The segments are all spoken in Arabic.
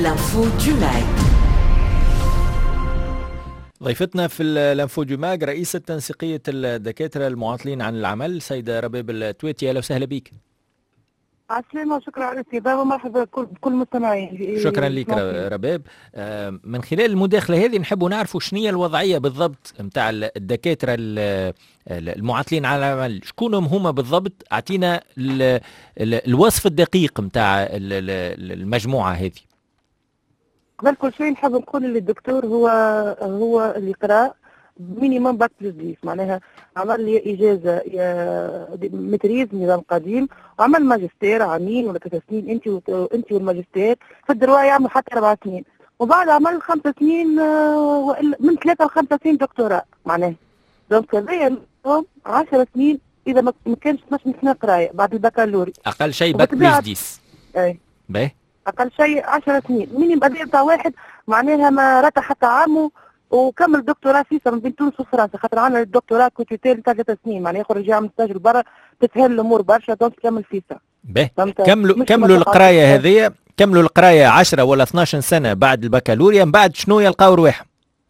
L'info du MAG. ضيفتنا في الانفو دو ماج رئيسة تنسيقية الدكاترة المعاطلين عن العمل سيدة رباب التويتي. اهلا وسهلا بك. عسلامة وشكرا على الاستضافة ومرحبا بكل المستمعين. شكرا لك رباب. من خلال المداخلة هذه نحب نعرفوا شنو هي الوضعية بالضبط نتاع الدكاترة المعاطلين عن العمل، شكونهم هما بالضبط؟ اعطينا الوصف الدقيق نتاع المجموعة هذه. قبل كل شيء نحب نقول اللي الدكتور هو اللي قرا مينيموم باك بلس 10، معناها عمل لي اجازه متريز نظام قديم، وعمل ماجستير عامين ولا 3 سنين. انت والماجستير في الدروا يعمل حتى 4 سنين، وبعد عمل 5 سنين من 3 ل 5 سنين دكتوراه معناها. دونك هذايا 10 سنين اذا ما كانش 12 سنه قرايه بعد البكالوري. اقل شيء باك بلس 10. اي باهي. اقل شيء 10 سنين مينيموم بدأ بتاع واحد معناها ما رتح حتى عامه وكمل دكتوراه فيسا من بين تونس وفرنسا، خاطر عندنا الدكتوراه كوتيتير نتاع 3 سنين معناها يخرج يعمل ستاج لبرا تسهل الامور برشا، دونك يكمل فيسا. باهي. كملوا القرايه هذه، كملوا القرايه 10 ولا 12 سنه بعد البكالوريا، من بعد شنو يلقاو رواحهم؟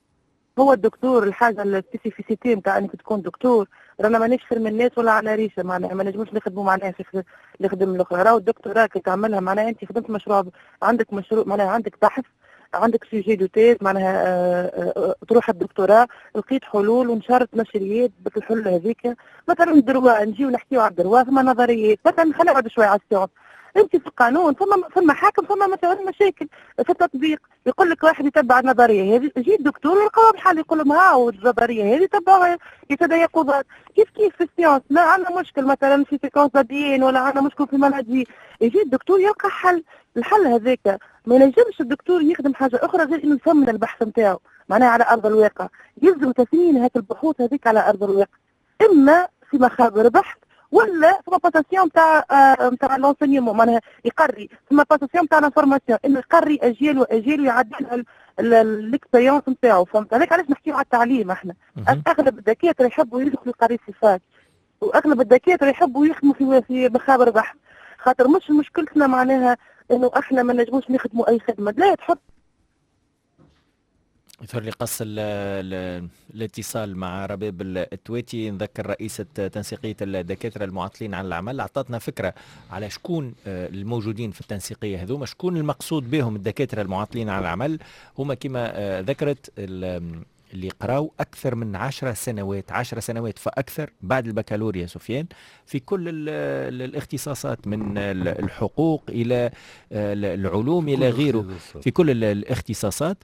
هو الدكتور الحاجه السبيسيفيسيتي نتاع انك تكون دكتور، رانا مانيش خير من الناس ولا على ريشه معناها، ما نجموش نخدموا مع ناس اللي يخدم الاخرى. راهو الدكتوراه كي تعملها معناها انت خدمت مشروع، عندك مشروع معناها عندك بحث، عندك سوجي دو تيز معناها تروح الدكتوراه لقيت حلول ونشرت نشريات بالحلول هذيك. مثلا الدروا نجيو نحكيو على الدروا ثم نظريات، مثلا خلينا نقعدوا شويه على السيونس. انت في القانون ثم محاكم، ثم مثلا مشاكل في التطبيق، يقول لك واحد يتبع النظريه هذه، يجي الدكتور يلقاها بحال يقول لهم ها النظريه هذه تبعوها يتبع قضاة. كيف في السيونس لا عندنا مشكل مثلا في سيكونس بديين ولا عندنا مشكل في المنهجي، يجي الدكتور يلقى حل. الحل هذاك ما ينجمش الدكتور يخدم حاجه اخرى غير انه يثمن البحث نتاعو معناها على ارض الواقع. يلزم تثمين هذه البحوث هذيك على ارض الواقع، اما في مخابر بحث ولا ثم باساسيون نتاع لونسينيومون معناها يقري، ثم باساسيون نتاع لانفورماسيون انه يقري اجيال واجيال ويعدل الاكسبيريونس نتاعو. فهمت عليك علاش نحكيو على التعليم؟ احنا اغلب الدكاتره يحبوا يدخلوا يقري صفات، واغلب الدكاتره يحبوا يخدموا في مخابر بحث، خاطر مش مشكلتنا معناها انه احنا ما نجموش نخدموا اي خدمه، لا تحط. يظهر لي قص الاتصال مع رباب التويتي. نذكر رئيسة تنسيقية الدكاترة المعاطلين عن العمل أعطتنا فكرة على شكون الموجودين في التنسيقية هذوما، شكون المقصود بهم الدكاترة المعاطلين عن العمل. هما كما ذكرت اللي قراوا أكثر من 10 سنوات فأكثر بعد البكالوريا سفيان في كل الاختصاصات، من الحقوق إلى العلوم إلى غيره، في كل الاختصاصات.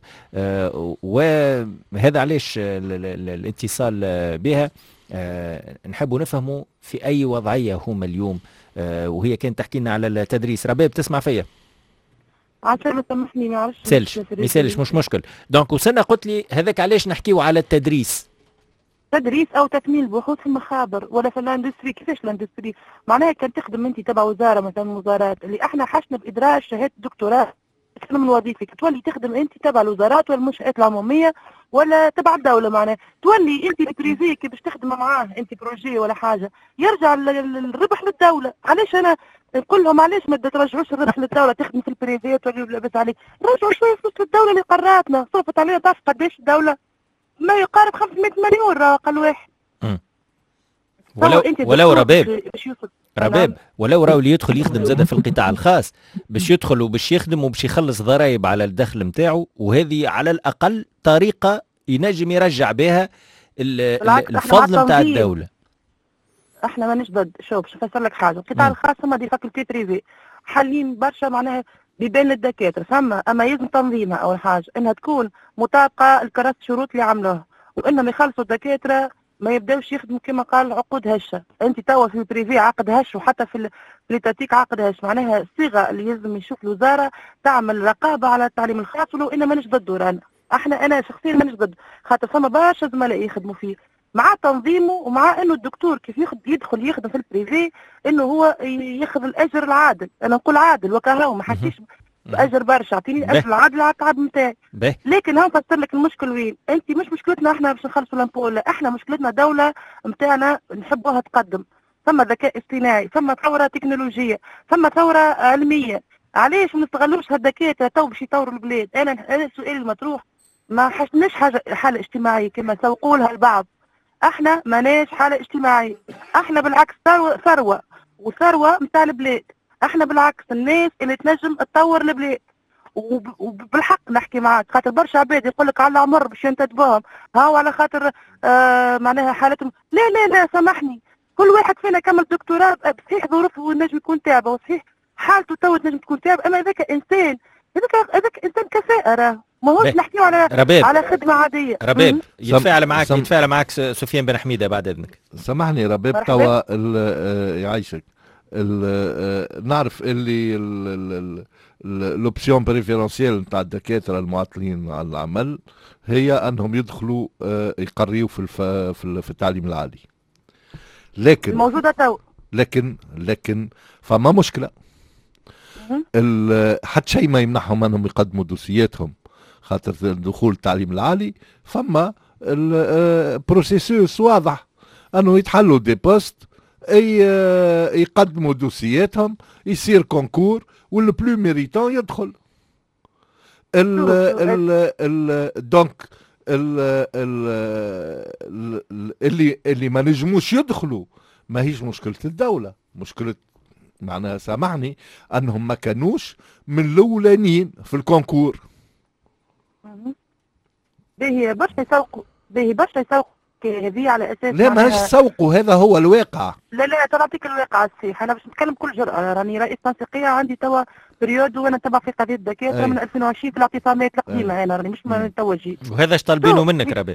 وهذا علاش الاتصال بها نحب نفهموا في أي وضعية هم اليوم. وهي كانت تحكي لنا على التدريس. رباب تسمع فيا؟ عشان سامحني ما عرفتش مثالش مش مشكل. دونك وصلنا قلت لي هذاك علاش نحكيو على التدريس او تكميل بحوث في المخابر ولا في الاندستري. كيفاش الاندستري معناها كان تخدم انت تبع وزاره مثلا من الوزارات اللي احنا حشنا بادراج شهاده دكتوراه تخدم من وظيفك، تولي تخدم انت تبع الوزارات والمنشات العموميه ولا تبع الدوله معناها، تولي انت البريفي كي باش تخدم معاه انت بروجي ولا حاجه يرجع الربح للدوله. علاش انا نقول لهم علاش ما ترجعوش الربح للدوله تخدم في البريفي وتولي لاباس عليك؟ رجعوا شويه فلوس للدوله اللي قراتنا صرفت علينا. تعرف قداش الدوله؟ ما يقارب 500 مليون راه اقل واحد. ولو رباب ولو راهو اللي يدخل يخدم زاده في القطاع الخاص باش يدخل وباش يخدم وباش يخلص ضرائب على الدخل نتاعو، وهذه على الاقل طريقه ينجم يرجع بها الفضل نتاع الدوله. احنا مانيش ضد. شوف نفسر لك حاجه، القطاع الخاص هما دي فاكولتي بريفي حالين برشا معناها بين الدكاتره، فما اما يلزم تنظيمها اول حاجه انها تكون مطابقه لكراسه الشروط اللي عملوها، وانهم يخلصوا الدكاتره ما يبداوش يخدموا كما قال عقود هشه. انت توا في البريفي عقد هش وحتى في التاتيك عقد هش، معناها الصيغه اللي يلزم يشوف الوزاره تعمل رقابه على التعليم الخاص، ولو انا مانيش ضده رانا. انا شخصيا مانيش ضد، خاطر فما برشا زملاء يخدموا فيه مع تنظيمه ومع انه الدكتور كيف يدخل يخدم في البريفي انه هو ياخذ الاجر العادل. انا نقول عادل وكهو ما حكيش باجر برشا، اعطيني الاجر العادل على التعب نتاعي. لكن هم فسر لك المشكل وين. انت مش مشكلتنا احنا باش نخلصوا الامبول، لا احنا مشكلتنا دوله نتاعنا نحبوها تقدم. ثم ذكاء اصطناعي، ثم ثوره تكنولوجيه، ثم ثوره علميه، علاش ما نستغلوش هالدكاتره تو باش يطوروا البلاد؟ انا السؤال المطروح، ما حشناش حاله اجتماعيه كما سوقوا لها البعض. احنا ماناش حاله اجتماعيه، احنا بالعكس ثروه وثروه نتاع البلاد. احنا بالعكس الناس اللي تنجم تطور البلاد. وبالحق نحكي معاك، خاطر برشا عباد يقول لك على عمر باش ينتدبوهم هاو على خاطر معناها حالتهم. لا لا لا سامحني، كل واحد فينا كمل دكتوراه، صحيح ظروفه نجم يكون تابع، وصحيح حالته تو تنجم تكون تابع، اما هذاك انسان، هذاك انسان كفاءه راه ماهوش نحكيو على رباب على خدمه عاديه. رباب يتفاعل معك سفيان بن حميده بعد اذنك. سامحني رباب، توا يعيشك نعرف اللي لوبسيون بريفيرونسيال نتاع الدكاتره المعطلين على العمل هي انهم يدخلوا يقريوا في التعليم العالي، لكن موجوده تو، لكن فما مشكله. حتى شيء ما يمنعهم انهم يقدموا دوسياتهم خاطر دخول التعليم العالي. فما البروسيسوس واضح انه يتحلوا دي بوست، يقدموا دوسياتهم، يصير كونكور والبلو ميريتون يدخل. دونك اللي ما نجموش يدخلوا ما هيش مشكلة الدولة، مشكلة معناها سامحني انهم ما كانوش من الاولانيين في الكونكور. باهي برشا يسوقوا هذه على اساس لا ماهيش سوقوا، هذا هو الواقع. لا نعطيك الواقع الصحيح. انا باش نتكلم بكل جرأة، راني رئيس تنسيقية عندي توا بريود وانا نتبع في قضية الدكاترة من 2020 في الاعتصامات القديمة. انا راني مش توجيه، وهذا اش طالبينه منك ربي؟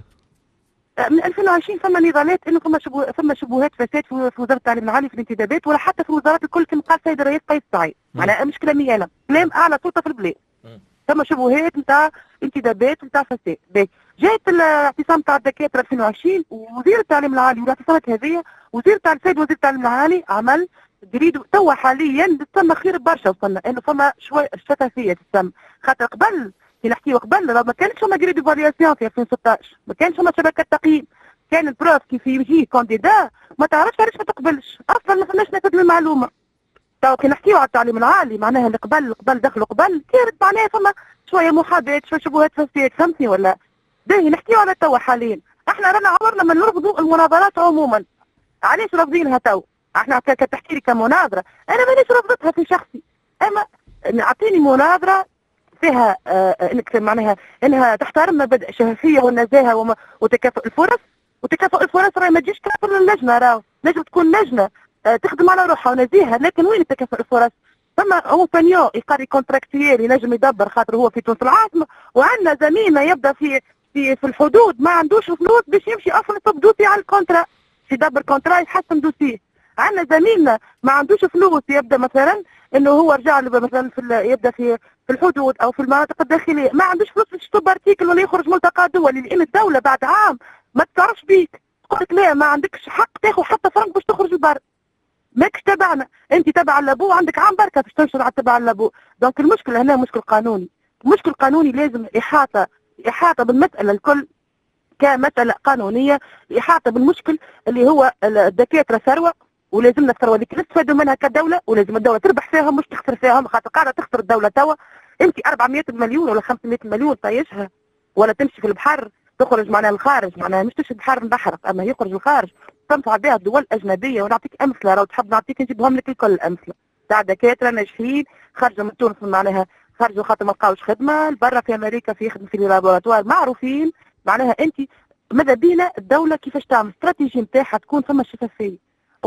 من 2020 فما نضالات انه فما شبهات فساد في وزارة التعليم العالي في الانتدابات، ولا حتى في الوزارات الكل كما قال السيد الرئيس قيس سعيد. معناها مش كلامي انا، كلام اعلى سلطة في البلاد. ثم شبهات نتاع انتدابات نتاع فساد. جات الاعتصام تاع الدكاتره 2020 ووزير التعليم العالي والاعتصامات هذه، السيد وزير التعليم العالي عمل جريد. توا حاليا ثم خير برشا، وصلنا انه فما شويه شفافيه تسمى. خاطر قبل كي نحكيو قبل ما كانش فما جريد ايفالياسيون في 2016، ما كانش فما شبكه تقييم. كان البروف كيف يجي كانديدا ما تعرفش علاش ما تقبلش، اصلا ما فماش نفذ المعلومه. تو كي نحكيو على التعليم العالي معناها اللي قبل دخلوا قبل كانت معناها فما شويه محاباه، شويه شبهات فساد، فهمتني ولا؟ باهي نحكيو على توا حاليا. احنا رانا عمرنا ما نرفضوا المناظرات عموما. علاش رافضينها تو؟ احنا كتحكي لي كمناظره، انا مانيش رفضتها في شخصي، اما اعطيني مناظره فيها انك معناها انها تحترم مبادئ الشفافيه والنزاهه وتكافؤ الفرص. وتكافؤ الفرص راهي ما تجيش كافر اللجنه، راهو نجم تكون لجنه تخدم على روحها ونزيهه، لكن وين تكافؤ الفرص؟ ثم هو بانيو يقري كونتراكتيال ينجم يدبر خاطر هو في تونس العاصمه، وعندنا زميلنا يبدا في الحدود ما عندوش فلوس باش يمشي اصلا يصب دوسي على الكونترا، يدبر كونترا يحسن دوسيه. عندنا زميلنا ما عندوش فلوس يبدا مثلا انه هو رجع مثلا يبدا في الحدود او في المناطق الداخليه، ما عندوش فلوس باش يكتب ارتيكل ولا يخرج ملتقى دولي، لان الدوله بعد عام ما تعرفش بيك، تقول لك لا ما عندكش حق تاخذ حتى فرنك باش تخرج البر، ماكش تبعنا، انت تبع اللابو عندك عام بركه باش تنشر على تبع اللابو. دونك المشكله هنا مشكل قانوني، المشكل القانوني لازم احاطه بالمساله الكل كمساله قانونيه، احاطه بالمشكل اللي هو الدكاتره ثروه، ولازمنا الثروه اللي نستفادوا منها كدوله، ولازم الدوله تربح فيهم مش تخسر فيهم، خاطر قاعده تخسر الدوله توا. انت 400 مليون ولا 500 مليون طيشها، ولا تمشي في البحر تخرج معناها الخارج، معناها مش تمشي البحر نبحرك، اما يخرج الخارج تنفع بها الدول الاجنبيه. ونعطيك امثله، لو تحب نعطيك نجيبهم لك الكل الامثله تاع دكاتره ناجحين خرجوا من تونس، معناها خرجوا خاطر ما لقاوش خدمه، برا في امريكا في يخدم في لابوراتوار معروفين. معناها انت ماذا بينا الدوله كيفاش تعمل استراتيجي نتاعها تكون ثم شفافيه،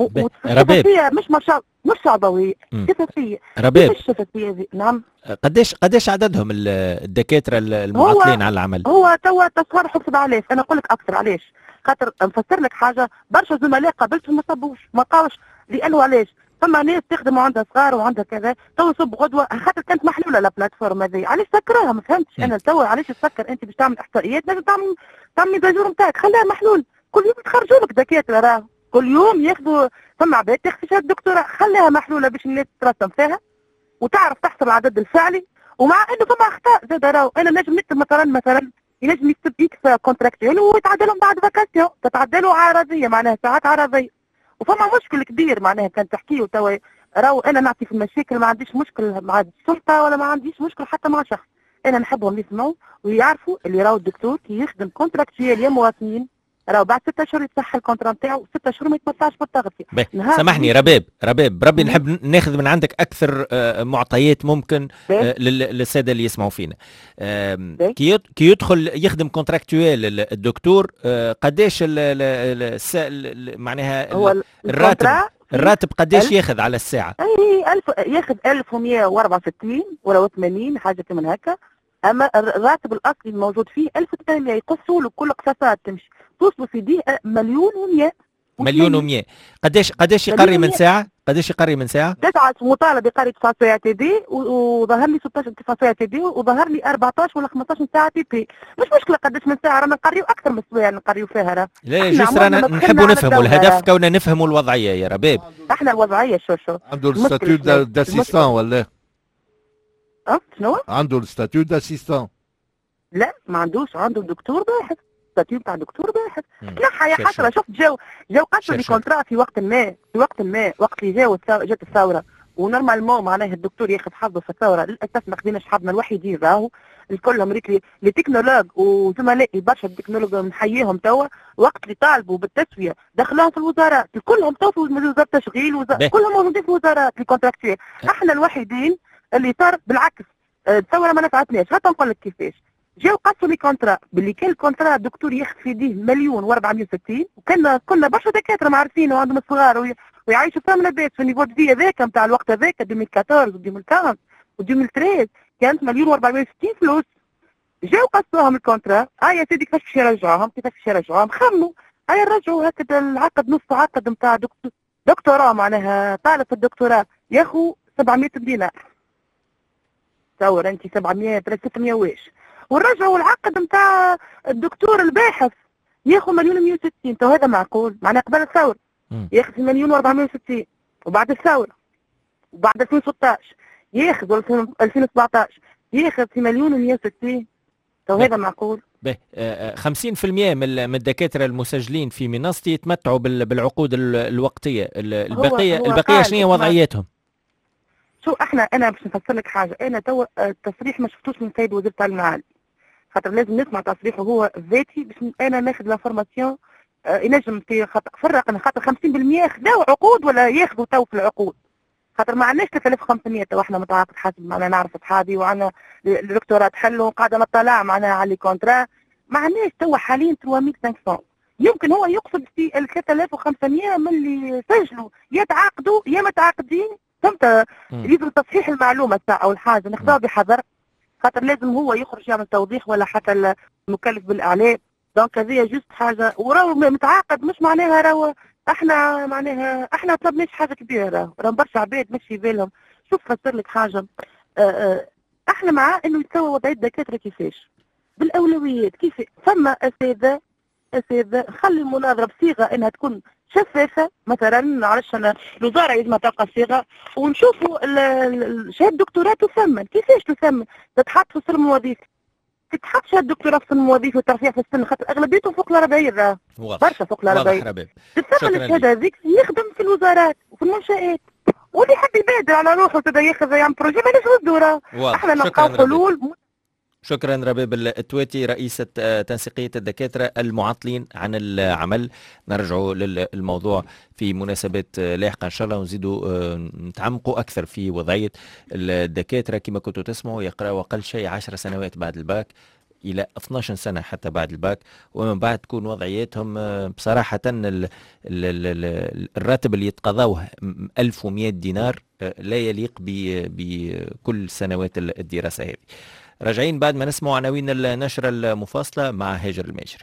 شفافيه مش شعبويه، شفافيه. رباب كيفاش الشفافيه دي؟ نعم. قداش عددهم الدكاتره المعطلين على العمل؟ هو توا تصور حب 7000. انا نقول لك اكثر، علاش؟ خاطر نفسر لك حاجه، برشا زملاء قابلتهم ما صبوش، ما لقاوش، لانه علاش؟ فما ناس تخدم وعندها صغار وعندها كذا، تو يصب غدوه خاطر كانت محلوله لا بلاتفورم هذه، علاش سكروها؟ ما فهمتش انا تو علاش تسكر؟ انت باش تعمل احصائيات لازم تعمل ميزاجور نتاعك، خليها محلول، كل يوم يتخرجوا لك دكاتره، راه كل يوم ياخذوا، فما عباد تاخذ شهاده دكتوراه، خليها محلوله باش الناس ترسم فيها وتعرف تحسب العدد الفعلي. ومع انه فما اخطاء زاد، راهو انا نجم نكتب مثلا ينجم يكتب اكس كونتراكتيون ويتعدلهم بعد فاكاسيون، تتعدلوا عرضيه معناها ساعات عرضيه، وفما مشكل كبير معناها كان تحكيه توا راهو انا نعطي في المشاكل، ما عنديش مشكل مع السلطه ولا ما عنديش مشكل حتى مع شخص. انا نحبهم يسمعوا ويعرفوا اللي راهو الدكتور كي يخدم كونتراكتويال يا مواطنين، راهو بعد 6 اشهر يتصح الكونترا نتاعو، 6 اشهر ما يتمتعش بالتغطيه. سامحني رباب بربي نحب ناخذ من عندك اكثر معطيات ممكن للساده اللي يسمعوا فينا. كي يدخل يخدم كونتراكتويال الدكتور، قداش معناها الراتب قداش ياخذ على الساعه؟ ياخذ 1164 ولا 80 حاجه من هكا. اما الراتب الاصلي الموجود فيه 1800، يقصوا له كل قسطات تمشي توصلوا في دي 1,100,000. 1,100,000 قداش يقري من ساعه؟ قداش يقري من ساعه؟ 9 مطالب يقري 9 ساعات تي دي، وظهر لي 16 9 ساعات تي دي، وظهر لي 14 ولا 15 ساعه تي بي. مش مشكله قداش من ساعه، رانا نقريو اكثر من السوايع نقريو فيها. راه لا جست رانا نحبوا نفهموا الهدف، كوننا نفهموا الوضعيه يا رباب. احنا الوضعيه شو عنده الستاتيو داسيستان ولا شنو؟ عنده الستاتيو داسيستان؟ لا ما عندوش، عنده دكتور باحث، ستاتيو تاع دكتور باحث. تنحى يا حسره. شفت جاو قصوا لي كونترا في وقت ما وقت اللي جات الثوره، ونورمالمون معناه الدكتور ياخذ حظه في الثوره. للاسف ما خديناش حظنا الوحيدين، راهو الكلهم ريت لي تكنولوج وزملائي برشا التكنولوج نحييهم توا، وقت اللي طالبوا بالتسويه دخلوهم في الوزارات، كلهم تو في وزاره التشغيل كلهم موجودين في وزارات الكونتراكتويال. احنا الوحيدين اللي صار بالعكس الثوره ما نفعتناش. حتى نقول لك كيفاش جاو قصوا لي كونترا باللي كان الكونترا الدكتور ياخذ في يديه 1,460,000، كنا برشا دكاتره ما عارفين وعندهم صغار ويعيشوا فيهم لاباس في النيفو دي هذاك نتاع الوقت هذاك 2014 و2015 و2013 كانت 1,460,000 فلوس. جاو قصوهم الكونترا. يا سيدي كيفاش باش يرجعوهم خموا. نرجعوا هكذا العقد، نص عقد نتاع دكتوراه معناها طالب في الدكتوراه ياخذ 700 دينار. تصور انت 700 600 واش. ونرجعوا العقد نتاع الدكتور الباحث ياخذ 1,160,000. تو هذا معقول؟ معناها قبل الثوره ياخذ 1,460,000، وبعد الثوره وبعد 2016 ياخذ 2017 ياخذ في 1,160,000. تو هذا معقول؟ 50% من الدكاتره المسجلين في منصتي يتمتعوا بالعقود الوقتيه. البقيه شنو هي وضعيتهم؟ شو انا باش نفسر لك حاجه. انا تو التصريح ما شفتوش من سيد وزير التعليم العالي، خاطر لازم نسمع تصريحه هو ذاتي باش انا ناخذ لا فورماسيون ينجم في خاطر 50% خذاو عقود ولا ياخذوا تو في العقود. خاطر ما عندناش 3500 تو احنا متعاقد حسب معنا نعرف اصحابي وعندنا الدكتوراه تحلوا قاعده نطلع معناها على الكونترا. ما عندناش تو حاليا 3500. يمكن هو يقصد في 3500 من اللي سجلوا يتعاقدوا يا متعاقدين. فهمت؟ لازم تصحيح المعلومه ساعه اول حاجه ناخذها بحذر، خاطر لازم هو يخرج يعمل توضيح ولا حتى المكلف بالاعلام. دونك هذه جست حاجه، وراهو متعاقد مش معناها راهو احنا معناها احنا طلبناش حاجه كبيره. راهو برشا عباد ماشي بالهم. شوف فسر لك حاجه. احنا مع انه يتسوى وضعيه الدكاتره كيفاش بالاولويات. كيف فما اساتذه خلي المناظره بصيغه انها تكون شفافه. مثلا نعرفش انا الوزاره لازم تلقى صيغه ونشوفوا شهاده الدكتوراه تثمن. كيفاش تثمن؟ تتحط في السلم الوظيفي. تتحط شهاده الدكتوراه في السلم الوظيفي والترفيع في السن، خاطر اغلبيتهم فوق ال 40 برشا فوق ال 40. تثمن الشهاده هذيك يخدم في الوزارات وفي المنشآت، واللي يحب يبادر على روحه تبدا ياخذ يعمل بروجي ماليش الدوره. احنا نلقاو حلول. شكرا رباب التواتي رئيسة تنسيقية الدكاترة المعطلين عن العمل. نرجعوا للموضوع في مناسبات لاحقة إن شاء الله، ونزيدوا نتعمقوا أكثر في وضعية الدكاترة. كما كنتوا تسمعوا يقرأوا أقل شيء 10 سنوات بعد الباك إلى 12 سنة حتى بعد الباك، ومن بعد تكون وضعياتهم بصراحة الراتب اللي يتقاضوه 1100 دينار لا يليق بكل سنوات الدراسة هذه. راجعين بعد ما نسمع عناوين النشرة المفاصلة مع هاجر الماجري.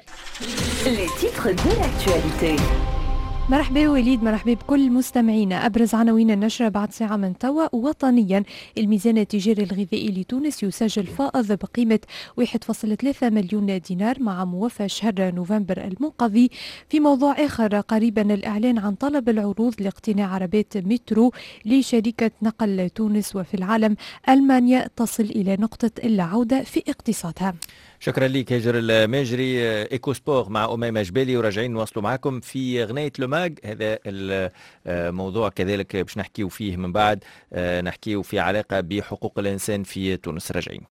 مرحبا وليد، مرحبا بكل مستمعينا. أبرز عناوين النشرة بعد ساعة من توا. وطنيا الميزان التجاري الغذائي لتونس يسجل فائض بقيمة 1.3 مليون دينار مع موافاة شهر نوفمبر المنقضي. في موضوع آخر، قريبا الإعلان عن طلب العروض لاقتناع عربات مترو لشركة نقل تونس. وفي العالم ألمانيا تصل إلى نقطة اللا عودة في اقتصادها. شكرا لك هاجر الماجري. ايكو سبور مع أميمة جبالي، وراجعين نواصلوا معكم في غناية لوماج. هذا الموضوع كذلك باش نحكيو فيه من بعد، نحكيو في علاقة بحقوق الإنسان في تونس. راجعين.